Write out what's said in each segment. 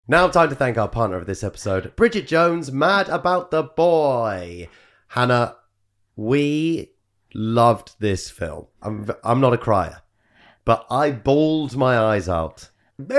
Now time to thank our partner of this episode, Bridget Jones, Mad About the Boy. Hannah, we loved this film. I'm not a crier, but I bawled my eyes out.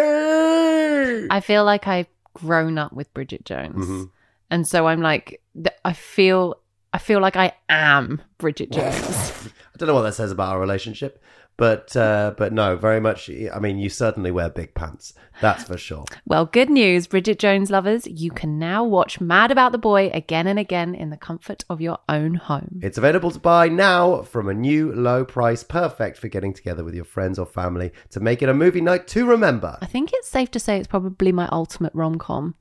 I feel like I've grown up with Bridget Jones. Mm-hmm. And so I'm like, I feel like I am Bridget Jones. I don't know what that says about our relationship, but no, very much. I mean, you certainly wear big pants. That's for sure. Well, good news, Bridget Jones lovers. You can now watch Mad About the Boy again and again in the comfort of your own home. It's available to buy now from a new low price, perfect for getting together with your friends or family to make it a movie night to remember. I think it's safe to say it's probably my ultimate rom-com.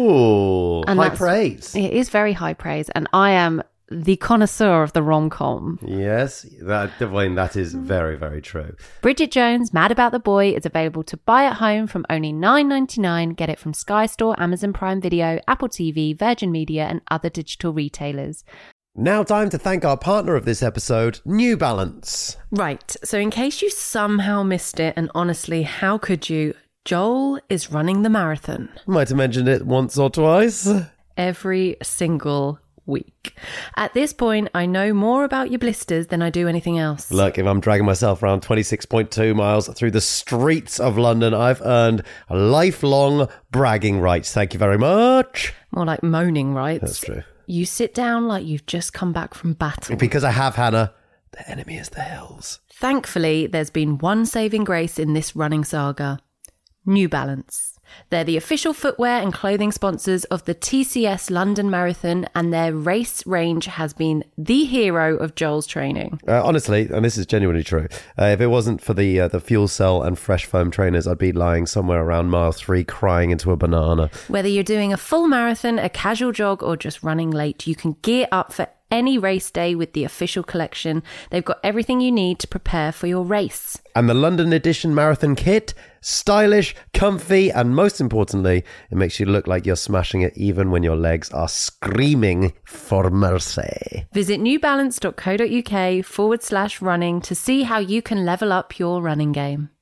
Ooh, And high praise. It is very high praise. And I am the connoisseur of the rom-com. Yes, that is very, very true. Bridget Jones, Mad About the Boy is available to buy at home from only $9.99. Get it from Sky Store, Amazon Prime Video, Apple TV, Virgin Media, and other digital retailers. Now time to thank our partner of this episode, New Balance. Right, so in case you somehow missed it, and honestly, how could you? Joel is running the marathon. Might have mentioned it once or twice. Every single week. At this point, I know more about your blisters than I do anything else. Look, if I'm dragging myself around 26.2 miles through the streets of London, I've earned a lifelong bragging rights. Thank you very much. More like moaning rights. That's true. You sit down like you've just come back from battle. Because I have, Hannah. The enemy is the hills. Thankfully, there's been one saving grace in this running saga. New Balance. They're the official footwear and clothing sponsors of the TCS London Marathon, and their race range has been the hero of Joel's training. Honestly, and this is genuinely true, if it wasn't for the fuel cell and fresh foam trainers, I'd be lying somewhere around mile 3 crying into a banana. Whether you're doing a full marathon, a casual jog, or just running late, you can gear up for any race day with the official collection. They've got everything you need to prepare for your race. And the London Edition Marathon kit, stylish, comfy, and most importantly, it makes you look like you're smashing it even when your legs are screaming for mercy. Visit newbalance.co.uk/running to see how you can level up your running game.